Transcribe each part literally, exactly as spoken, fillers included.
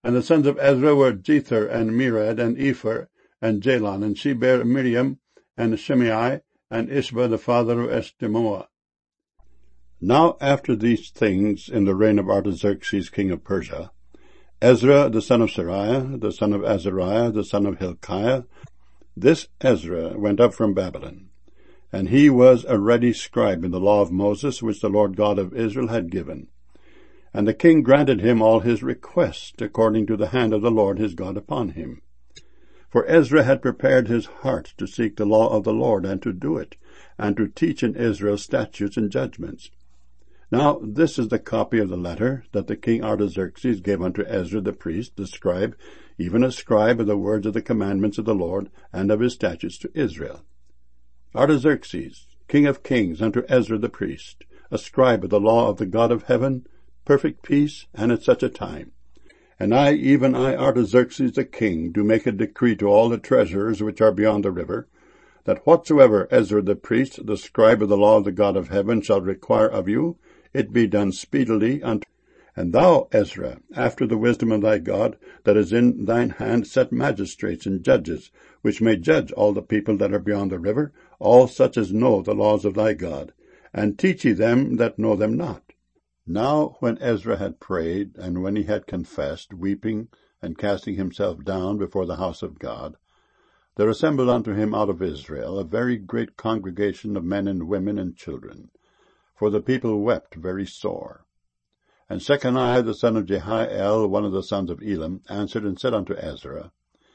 And the sons of Ezra were Jether, and Mered, and Epher, and Jalon, and she bare Miriam, and Shimei, and Ishba the father of Eshtemoa. Now after these things, in the reign of Artaxerxes king of Persia, Ezra the son of Seraiah, the son of Azariah, the son of Hilkiah, this Ezra went up from Babylon. And he was a ready scribe in the law of Moses, which the Lord God of Israel had given. And the king granted him all his requests, according to the hand of the Lord his God upon him. For Ezra had prepared his heart to seek the law of the Lord, and to do it, and to teach in Israel statutes and judgments. Now this is the copy of the letter that the king Artaxerxes gave unto Ezra the priest, the scribe, even a scribe of the words of the commandments of the Lord, and of his statutes to Israel. Artaxerxes, king of kings, unto Ezra the priest, a scribe of the law of the God of heaven, perfect peace, and at such a time. And I, even I, Artaxerxes the king, do make a decree to all the treasurers which are beyond the river, that whatsoever Ezra the priest, the scribe of the law of the God of heaven, shall require of you, it be done speedily unto. And thou, Ezra, after the wisdom of thy God, that is in thine hand, set magistrates and judges, which may judge all the people that are beyond the river, all such as know the laws of thy God, and teach ye them that know them not. Now when Ezra had prayed, and when he had confessed, weeping and casting himself down before the house of God, there assembled unto him out of Israel a very great congregation of men and women and children, for the people wept very sore. And Shechaniah the son of Jehiel, one of the sons of Elam, answered and said unto Ezra,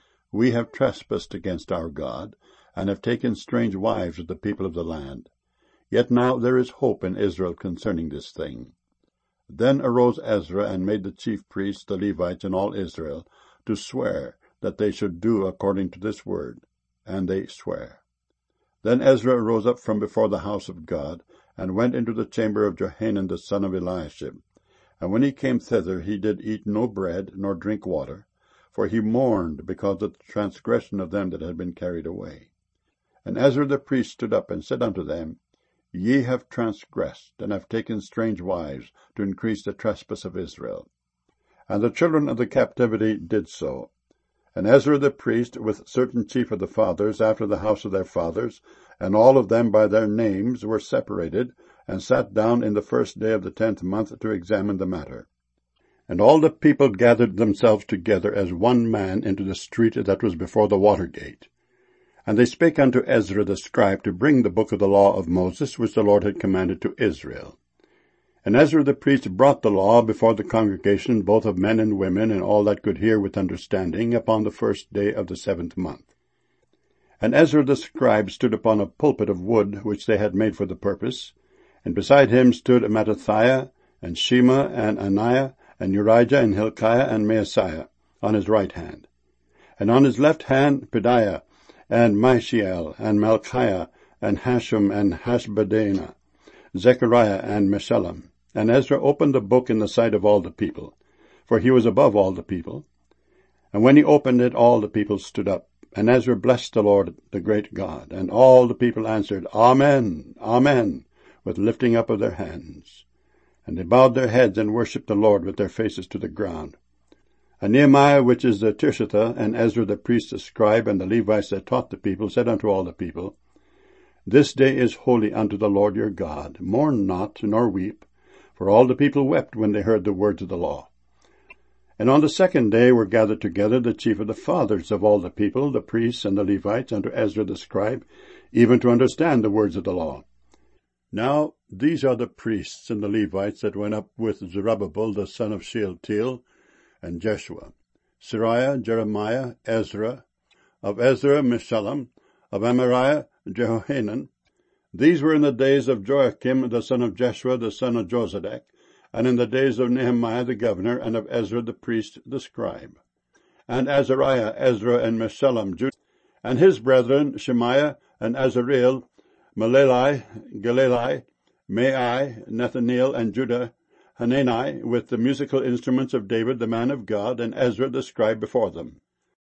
We have trespassed against our God, and have taken strange wives of the people of the land. Yet now there is hope in Israel concerning this thing. Then arose Ezra, and made the chief priests, the Levites, and all Israel, to swear that they should do according to this word. And they sware. Then Ezra arose up from before the house of God, and went into the chamber of Johanan the son of Eliashib. And when he came thither, he did eat no bread, nor drink water, for he mourned because of the transgression of them that had been carried away. And Ezra the priest stood up, and said unto them, Ye have transgressed, and have taken strange wives, to increase the trespass of Israel. And the children of the captivity did so. And Ezra the priest, with certain chief of the fathers, after the house of their fathers, and all of them by their names, were separated, and sat down in the first day of the tenth month to examine the matter. And all the people gathered themselves together as one man into the street that was before the water gate. And they spake unto Ezra the scribe to bring the book of the law of Moses, which the Lord had commanded to Israel. And Ezra the priest brought the law before the congregation, both of men and women, and all that could hear with understanding, upon the first day of the seventh month. And Ezra the scribe stood upon a pulpit of wood, which they had made for the purpose, and beside him stood Mattithiah, and Shema, and Ananiah, and Urijah, and Hilkiah, and Maaseiah, on his right hand. And on his left hand Pedaiah, and Mishael, and Malchiah, and Hashum, and Hashbaddanah, Zechariah, and Meshullam. And Ezra opened the book in the sight of all the people, for he was above all the people. And when he opened it, all the people stood up. And Ezra blessed the Lord, the great God. And all the people answered, Amen, Amen, with lifting up of their hands. And they bowed their heads and worshipped the Lord with their faces to the ground. And Nehemiah, which is the Tishratha, and Ezra the priest, the scribe, and the Levites that taught the people, said unto all the people, This day is holy unto the Lord your God. Mourn not, nor weep, for all the people wept when they heard the words of the law. And on the second day were gathered together the chief of the fathers of all the people, the priests and the Levites, unto Ezra the scribe, even to understand the words of the law. Now these are the priests and the Levites that went up with Zerubbabel the son of Shealtiel, and Jeshua, Seraiah, Jeremiah, Ezra, of Ezra, Meshullam, of Amariah, Jehohanan. These were in the days of Joachim the son of Jeshua, the son of Jozadak, and in the days of Nehemiah the governor, and of Ezra the priest, the scribe. And Azariah, Ezra, and Meshullam, Judah, and his brethren, Shemaiah, and Azareel, Malelai, Galilai, Mai, Nathaniel, and Judah, Hanani, with the musical instruments of David the man of God, and Ezra the scribe before them.